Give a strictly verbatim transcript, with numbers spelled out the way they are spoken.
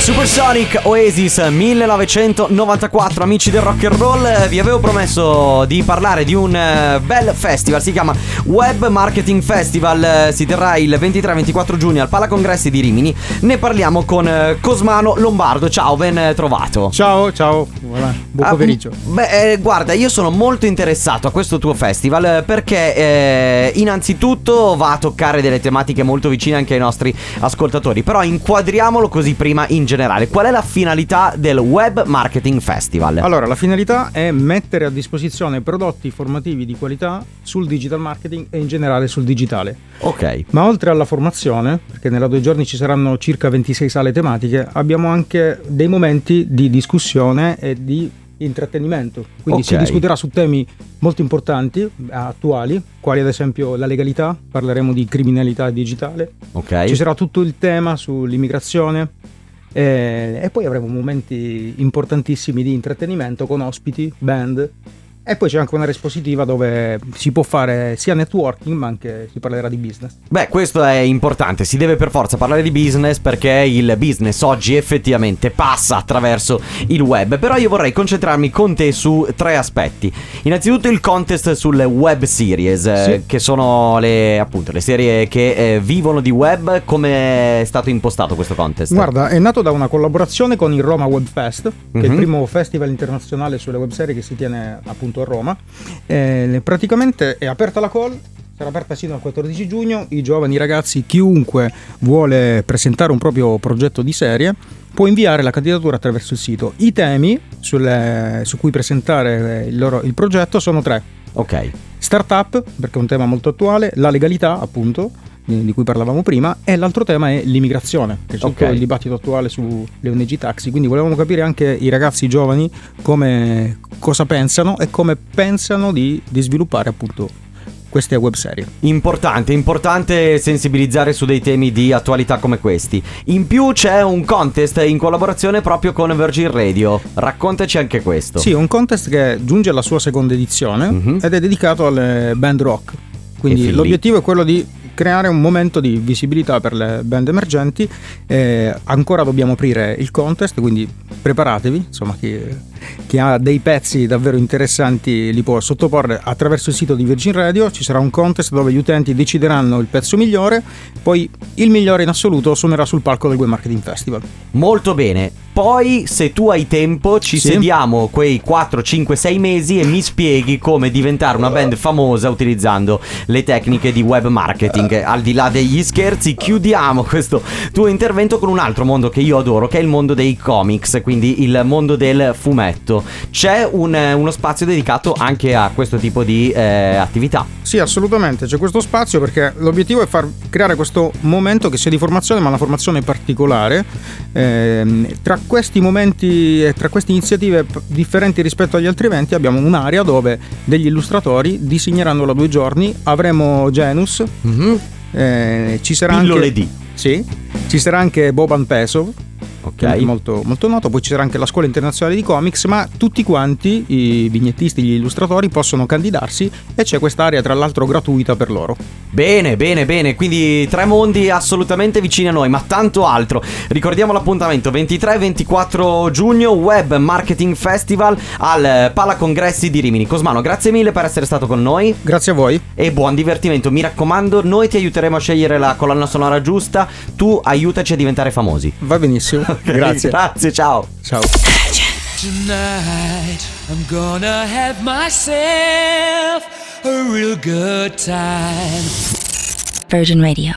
Supersonic Oasis millenovecentonovantaquattro. Amici del rock and roll, vi avevo promesso di parlare di un bel festival, si chiama Web Marketing Festival, si terrà il ventitré ventiquattro giugno al Palacongressi di Rimini. Ne parliamo con Cosmano Lombardo. Ciao, ben trovato. Ciao, ciao, buon pomeriggio. Ah, beh, eh, guarda, io sono molto interessato a questo tuo festival perché eh, innanzitutto va a toccare delle tematiche molto vicine anche ai nostri ascoltatori, però inquadriamolo così prima in generale. Qual è la finalità del Web Marketing Festival? Allora, la finalità è mettere a disposizione prodotti formativi di qualità sul digital marketing e in generale sul digitale. Ok. Ma oltre alla formazione, perché nella due giorni ci saranno circa ventisei sale tematiche, abbiamo anche dei momenti di discussione e di intrattenimento. Quindi okay. si discuterà su temi molto importanti, attuali, quali ad esempio la legalità, parleremo di criminalità digitale. Ok. Ci sarà tutto il tema sull'immigrazione. E, e poi avremo momenti importantissimi di intrattenimento con ospiti, band, e poi c'è anche una espositiva dove si può fare sia networking ma anche si parlerà di business. Beh, questo è importante, si deve per forza parlare di business perché il business oggi effettivamente passa attraverso il web. Però io vorrei concentrarmi con te su tre aspetti. Innanzitutto il contest sulle web series, eh, sì. che sono le, appunto, le serie che eh, vivono di web. Come è stato impostato questo contest? Guarda, è nato da una collaborazione con il Roma Web Fest, che mm-hmm. è il primo festival internazionale sulle web serie che si tiene appunto a Roma. Eh, praticamente è aperta la call, sarà aperta sino al quattordici giugno. I giovani ragazzi, chiunque vuole presentare un proprio progetto di serie può inviare la candidatura attraverso il sito. I temi sulle, su cui presentare il, loro, il progetto sono tre. Ok. Startup, perché è un tema molto attuale, la legalità appunto, di cui parlavamo prima, e l'altro tema è l'immigrazione, che c'è tutto okay. il dibattito attuale sulle O N G taxi. Quindi volevamo capire anche i ragazzi giovani come, cosa pensano e come pensano di, di sviluppare appunto queste web serie. Importante, importante sensibilizzare su dei temi di attualità come questi. In più c'è un contest in collaborazione proprio con Virgin Radio. Raccontaci anche questo. Sì, un contest che giunge alla sua seconda edizione mm-hmm. ed è dedicato alle band rock. Quindi l'obiettivo è quello di creare un momento di visibilità per le band emergenti. Eh, ancora dobbiamo aprire il contest, quindi preparatevi, insomma chi, chi ha dei pezzi davvero interessanti li può sottoporre attraverso il sito di Virgin Radio. Ci sarà un contest dove gli utenti decideranno il pezzo migliore, poi il migliore in assoluto suonerà sul palco del Web Marketing Festival. Molto bene. Poi se tu hai tempo ci sì. sediamo quei quattro, cinque, sei mesi e mi spieghi come diventare una band famosa utilizzando le tecniche di web marketing. Al di là degli scherzi, chiudiamo questo tuo intervento con un altro mondo che io adoro, che è il mondo dei comics, quindi il mondo del fumetto. C'è un, uno spazio dedicato anche a questo tipo di eh, attività? Sì, assolutamente, c'è questo spazio perché l'obiettivo è far creare questo momento che sia di formazione, ma una formazione particolare. Eh, tra questi momenti e tra queste iniziative differenti rispetto agli altri eventi abbiamo un'area dove degli illustratori disegneranno da due giorni. Avremo Genus, mm-hmm. eh, ci sarà Pillole anche di. Sì, ci sarà anche Boban Pesov, ok, molto, molto noto. Poi ci sarà anche la Scuola Internazionale di Comics, ma tutti quanti i vignettisti, gli illustratori possono candidarsi e c'è quest'area tra l'altro gratuita per loro. Bene, bene, bene, quindi tre mondi assolutamente vicini a noi, ma tanto altro. Ricordiamo l'appuntamento ventitré ventiquattro giugno, Web Marketing Festival al Palacongressi di Rimini. Cosmano, grazie mille per essere stato con noi. Grazie a voi. E buon divertimento, mi raccomando, noi ti aiuteremo a scegliere la colonna sonora giusta, tu aiutaci a diventare famosi. Va benissimo, okay, grazie. Grazie, ciao. Ciao. Tonight I'm gonna have myself a real good time. Virgin Radio.